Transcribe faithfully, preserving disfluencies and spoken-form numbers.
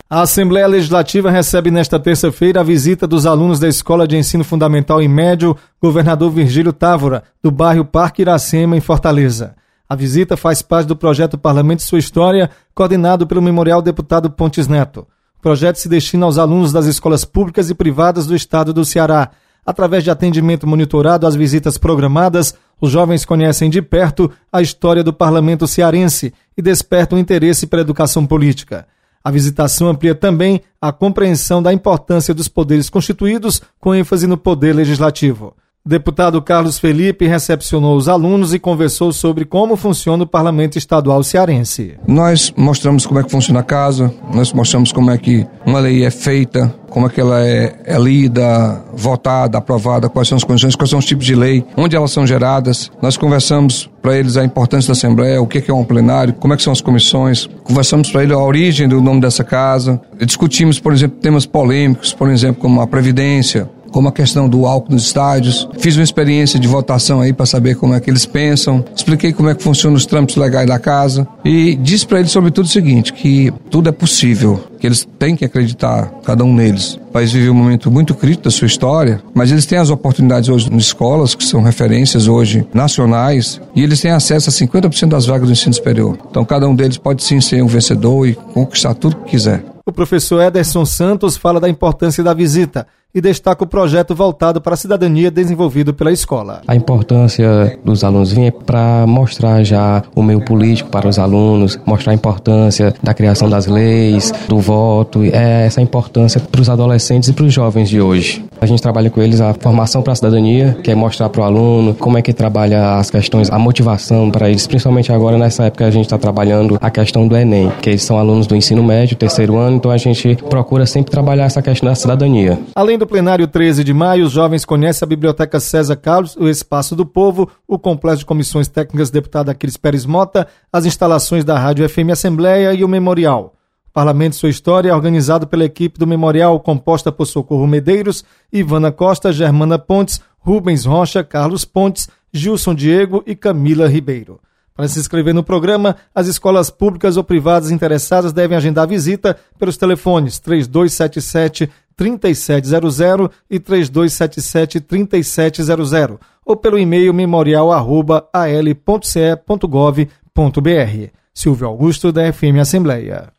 A Assembleia Legislativa recebe nesta terça-feira a visita dos alunos da Escola de Ensino Fundamental e Médio Governador Virgílio Távora, do bairro Parque Iracema, em Fortaleza. A visita faz parte do projeto Parlamento e Sua História, coordenado pelo Memorial Deputado Pontes Neto. O projeto se destina aos alunos das escolas públicas e privadas do estado do Ceará. Através de atendimento monitorado às visitas programadas, os jovens conhecem de perto a história do parlamento cearense e despertam interesse pela educação política. A visitação amplia também a compreensão da importância dos poderes constituídos, com ênfase no poder legislativo. O deputado Carlos Felipe recepcionou os alunos e conversou sobre como funciona o Parlamento Estadual Cearense. Nós mostramos como é que funciona a casa, nós mostramos como é que uma lei é feita, como é que ela é, é lida, votada, aprovada, quais são as condições, quais são os tipos de lei, onde elas são geradas. Nós conversamos para eles a importância da Assembleia, o que é um plenário, como é que são as comissões. Conversamos para eles a origem do nome dessa casa. Discutimos, por exemplo, temas polêmicos, por exemplo, como a Previdência, como a questão do álcool nos estádios. Fiz uma experiência de votação aí para saber como é que eles pensam. Expliquei como é que funcionam os trâmites legais da casa e disse para eles sobretudo o seguinte, que tudo é possível, que eles têm que acreditar, cada um deles. O país vive um momento muito crítico da sua história, mas eles têm as oportunidades hoje nas escolas, que são referências hoje nacionais, e eles têm acesso a cinquenta por cento das vagas do ensino superior. Então cada um deles pode sim ser um vencedor e conquistar tudo que quiser. O professor Ederson Santos fala da importância da visita e destaca o projeto voltado para a cidadania desenvolvido pela escola. A importância dos alunos vir é para mostrar já o meio político para os alunos, mostrar a importância da criação das leis, do voto, é essa importância para os adolescentes e para os jovens de hoje. A gente trabalha com eles a formação para a cidadania, que é mostrar para o aluno como é que trabalha as questões, a motivação para eles, principalmente agora nessa época a gente está trabalhando a questão do Enem, que eles são alunos do ensino médio, terceiro ano, então a gente procura sempre trabalhar essa questão da cidadania. Além do plenário treze de maio, os jovens conhecem a Biblioteca César Carlos, o Espaço do Povo, o Complexo de Comissões Técnicas deputado Aquiles Pérez Mota, as instalações da Rádio F M Assembleia e o Memorial. O Parlamento e Sua História é organizado pela equipe do Memorial, composta por Socorro Medeiros, Ivana Costa, Germana Pontes, Rubens Rocha, Carlos Pontes, Gilson Diego e Camila Ribeiro. Para se inscrever no programa, as escolas públicas ou privadas interessadas devem agendar a visita pelos telefones três dois sete sete, três sete zero zero e três dois sete sete, três sete zero zero ou pelo e-mail memorial arroba a l ponto c e ponto gov ponto b r. Silvio Augusto, da F M Assembleia.